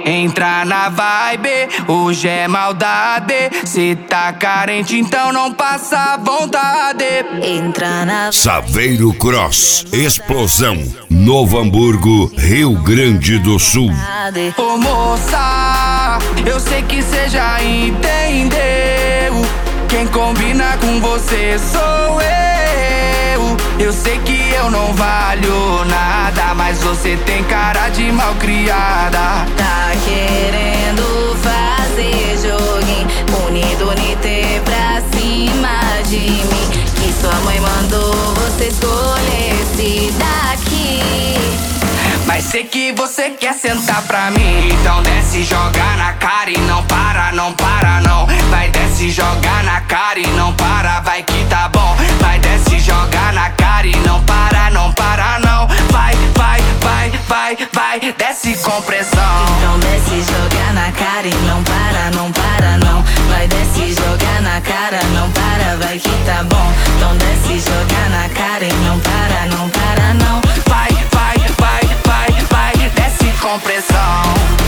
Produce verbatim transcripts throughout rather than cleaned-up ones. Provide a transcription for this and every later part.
Entra na vibe, hoje é maldade. Cê tá carente, então não passa vontade. Entra na Saveiro Cross, Explosão, Novo Hamburgo, Rio Grande do Sul. Ô moça, eu sei que cê já entendeu. Quem combina com você sou eu. Eu sei que eu não valho nada, mas você tem cara de malcriada. Tá querendo fazer joguinho, unido unite pra cima de mim. Que sua mãe mandou você escolher esse daqui. Mas sei que você quer sentar pra mim, então desce e joga na cara e não para, não para não. Vai desce e joga na cara e não para, vai que tá bom. Vai desce e joga na cara e não para, não para não. Vai, vai, vai, vai, vai, desce com pressão. Então desce e joga na cara e não para, não para não. Vai desce e joga na cara, não para, vai que tá bom. Então desce e joga na cara e não para, não para não. Vai, vai, vai, vai, vai, desce com pressão.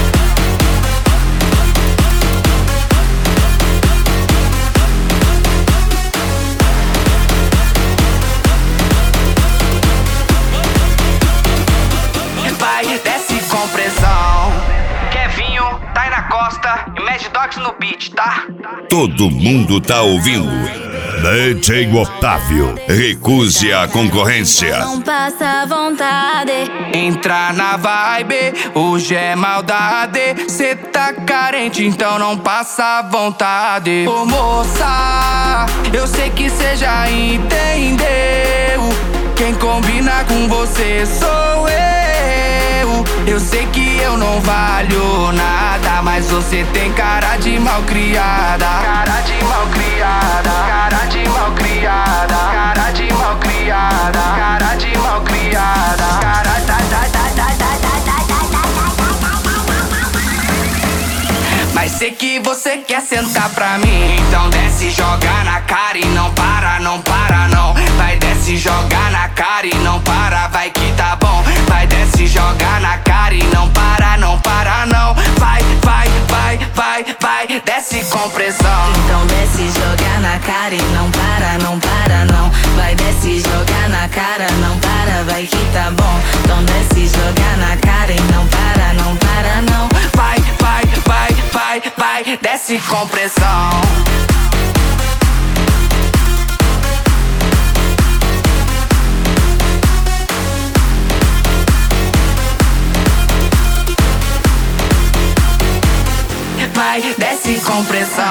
Vai, desce com pressão. Kevinho, Taina Costa e Mad Dogs no beat, tá? Todo mundo tá ouvindo. D J Otávio, recuse a concorrência. Não passa vontade. Entra na vibe, hoje é maldade. Cê tá carente, então não passa vontade. Ô moça, eu sei que cê já entendeu. Quem combina com você sou eu. Eu sei que eu não valho nada, mas você tem cara de malcriada. Cara de malcriada, cara de malcriada, cara de malcriada, cara de malcriada, cara da da da da da da da da. Mas sei que você quer sentar pra mim, então desce e joga na cara e não para, não para não. Vai desce e joga na cara e não para, vai que tá bom. Vai desce e joga na cara e não para, não para não. Vai, vai, vai, vai, vai, desce com pressão. Então desce e joga na cara e não para, não para não. Vai desce e joga na cara, não para, vai que tá bom. Então desce e joga na cara e não para, não para não. Vai, vai, vai, vai, vai, desce com pressão. Vai, desce com pressão.